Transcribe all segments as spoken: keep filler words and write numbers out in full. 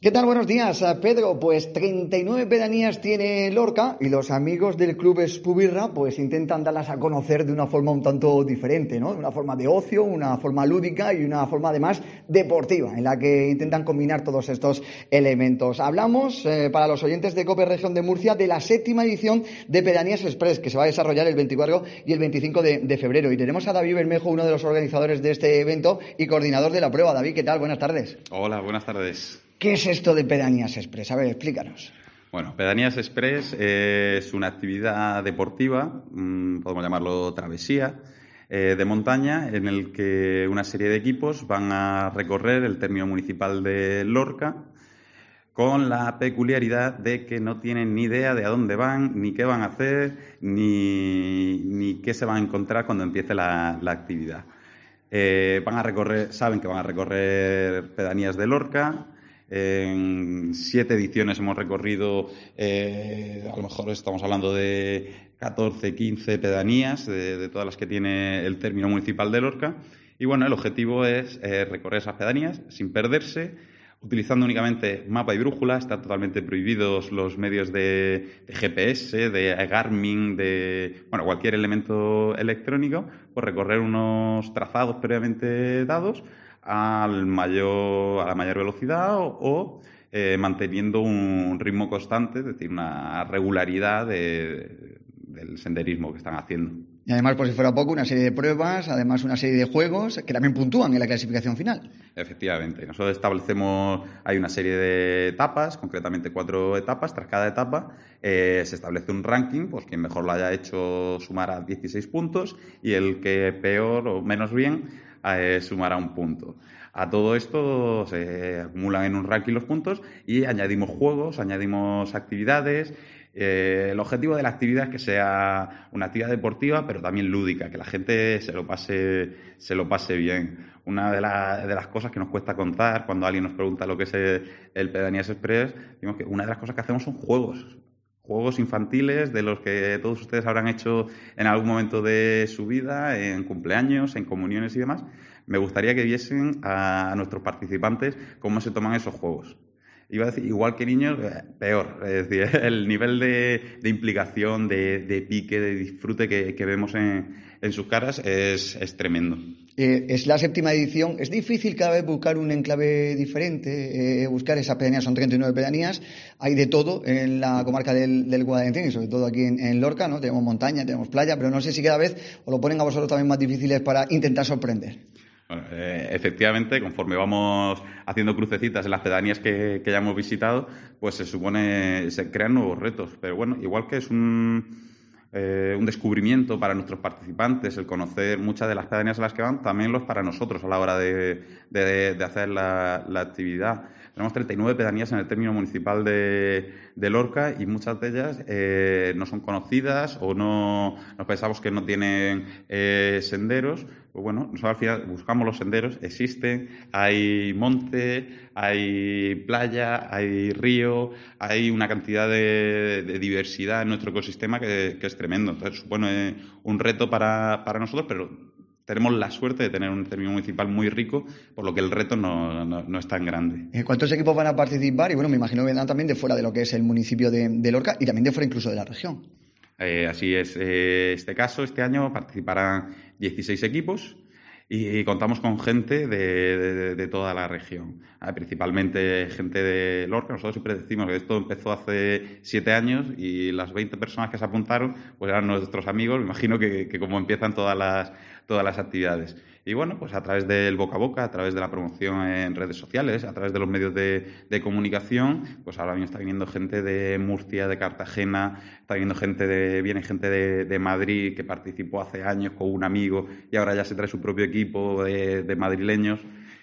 ¿Qué tal? Buenos días, Pedro. Pues treinta y nueve pedanías tiene Lorca y los amigos del Club Espubirra pues intentan darlas a conocer de una forma un tanto diferente, ¿no? De una forma de ocio, una forma lúdica y una forma además deportiva en la que intentan combinar todos estos elementos. Hablamos, eh, para los oyentes de COPE Región de Murcia, de la séptima edición de Pedanías Express que se va a desarrollar el veinticuatro y el veinticinco de, de febrero. Y tenemos a David Bermejo, uno de los organizadores de este evento y coordinador de la prueba. David, ¿qué tal? Buenas tardes. Hola, buenas tardes. ¿Qué es esto de Pedanías Express? A ver, explícanos. Bueno, Pedanías Express es una actividad deportiva, mmm, podemos llamarlo travesía, eh, de montaña, en el que una serie de equipos van a recorrer el término municipal de Lorca, con la peculiaridad de que no tienen ni idea de a dónde van, ni qué van a hacer, ni, ni qué se van a encontrar cuando empiece la, la actividad. Eh, van a recorrer, saben que van a recorrer pedanías de Lorca. En siete ediciones hemos recorrido, eh, a lo mejor estamos hablando de catorce, quince pedanías, de, de todas las que tiene el término municipal de Lorca. Y bueno, el objetivo es eh, recorrer esas pedanías sin perderse, utilizando únicamente mapa y brújula. Están totalmente prohibidos los medios de, de G P S, de Garmin, de bueno, cualquier elemento electrónico, por recorrer unos trazados previamente dados al mayor, a la mayor velocidad o, o eh, manteniendo un ritmo constante, es decir, una regularidad de, del senderismo que están haciendo. Y además, por si fuera poco, una serie de pruebas, además una serie de juegos que también puntúan en la clasificación final. Efectivamente. Nosotros establecemos, hay una serie de etapas, concretamente cuatro etapas. Tras cada etapa eh, se establece un ranking, pues quien mejor lo haya hecho sumará dieciséis puntos y el que peor o menos bien eh, sumará un punto. A todo esto se acumulan en un ranking los puntos y añadimos juegos, añadimos actividades. Eh, el objetivo de la actividad es que sea una actividad deportiva, pero también lúdica, que la gente se lo pase, se lo pase bien. Una de, la, de las cosas que nos cuesta contar cuando alguien nos pregunta lo que es el, el Pedanías Express, digamos que una de las cosas que hacemos son juegos. Juegos infantiles de los que todos ustedes habrán hecho en algún momento de su vida, en cumpleaños, en comuniones y demás. Me gustaría que viesen a, a nuestros participantes cómo se toman esos juegos. Iba a decir, igual que niños, peor. Es decir, el nivel de, de implicación, de, de pique, de disfrute que, que vemos en, en sus caras es, es tremendo. Eh, es la séptima edición. Es difícil cada vez buscar un enclave diferente, eh, buscar esas pedanías. Son treinta y nueve pedanías. Hay de todo en la comarca del, del Guadalentín y sobre todo aquí en, en Lorca, ¿no? Tenemos montaña, tenemos playa, pero no sé si cada vez os lo ponen a vosotros también más difíciles para intentar sorprender. Bueno, eh, efectivamente, conforme vamos haciendo crucecitas en las pedanías que, que ya hemos visitado, pues se supone, se crean nuevos retos. Pero bueno, igual que es un, eh, un descubrimiento para nuestros participantes el conocer muchas de las pedanías a las que van, también lo es para nosotros a la hora de, de, de hacer la, la actividad. Tenemos treinta y nueve pedanías en el término municipal de, de Lorca y muchas de ellas eh, no son conocidas o no nos pensamos que no tienen eh, senderos. Pues bueno, nosotros al final buscamos los senderos, existen, hay monte, hay playa, hay río, hay una cantidad de, de diversidad en nuestro ecosistema que, que es tremendo. Entonces supone un reto para, para nosotros, pero tenemos la suerte de tener un término municipal muy rico, por lo que el reto no, no, no es tan grande. ¿Cuántos equipos van a participar? Y bueno, me imagino que vendrán también de fuera de lo que es el municipio de, de Lorca y también de fuera incluso de la región. Eh, así es. Eh, este caso, este año participarán dieciséis equipos y, y contamos con gente de, de, de toda la región. Ah, principalmente gente de Lorca. Nosotros siempre decimos que esto empezó hace siete años y las veinte personas que se apuntaron pues eran nuestros amigos. Me imagino que, que como empiezan todas las, todas las actividades. Y bueno, pues a través del boca a boca, a través de la promoción en redes sociales, a través de los medios de, de comunicación, pues ahora mismo está viniendo gente de Murcia, de Cartagena, está viniendo gente de, viene gente de, de Madrid que participó hace años con un amigo y ahora ya se trae su propio equipo de, de madrileños.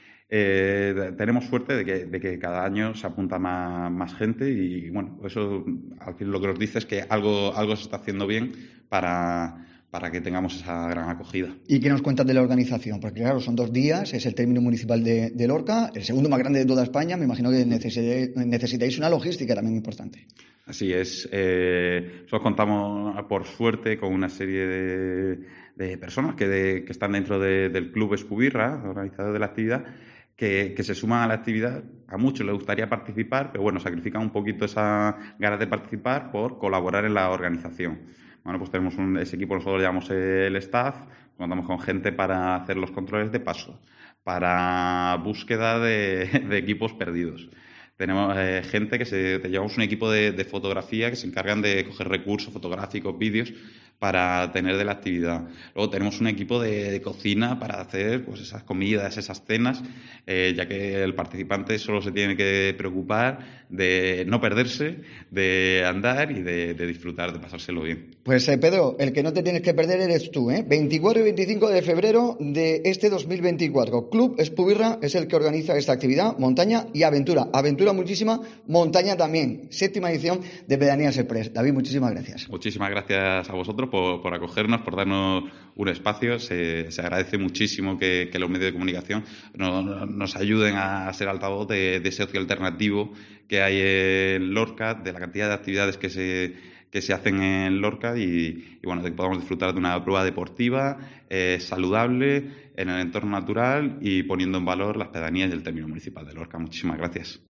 Eh, tenemos suerte de que, de que cada año se apunta más, más gente y bueno, eso al fin lo que nos dice es que algo, algo se está haciendo bien para... para que tengamos esa gran acogida. ¿Y qué nos cuentas de la organización? Porque claro, son dos días, es el término municipal de, de Lorca, el segundo más grande de toda España. Me imagino que necesitáis, necesitáis una logística también importante. Así es. Eh, nosotros contamos, por suerte, con una serie de, de personas que, de, que están dentro de, del Club Espubirra, organizador de la actividad, que, que se suman a la actividad. A muchos les gustaría participar, pero bueno, sacrifican un poquito esa ganas de participar por colaborar en la organización. Bueno, pues tenemos un, ese equipo, nosotros lo llamamos el staff, contamos con gente para hacer los controles de paso, para búsqueda de, de equipos perdidos. Tenemos eh, gente que se... Llevamos un equipo de, de fotografía que se encargan de coger recursos fotográficos, vídeos, para tener de la actividad. Luego tenemos un equipo de, de cocina para hacer pues esas comidas, esas cenas, eh, ya que el participante solo se tiene que preocupar de no perderse, de andar y de, de disfrutar, de pasárselo bien. Pues eh, Pedro, el que no te tienes que perder eres tú, ¿eh? veinticuatro y veinticinco de febrero de este dos mil veinticuatro. Club Espubirra es el que organiza esta actividad, montaña y aventura. Aventura muchísima, montaña también. Séptima edición de Pedanías Express. David, muchísimas gracias. Muchísimas gracias a vosotros por, por acogernos, por darnos un espacio. Se, se agradece muchísimo que, que los medios de comunicación nos, nos ayuden a ser altavoz de, de ese ocio alternativo que hay en Lorca, de la cantidad de actividades que se, que se hacen en Lorca y, y bueno, que podamos disfrutar de una prueba deportiva, eh, saludable, en el entorno natural y poniendo en valor las pedanías y el término municipal de Lorca. Muchísimas gracias.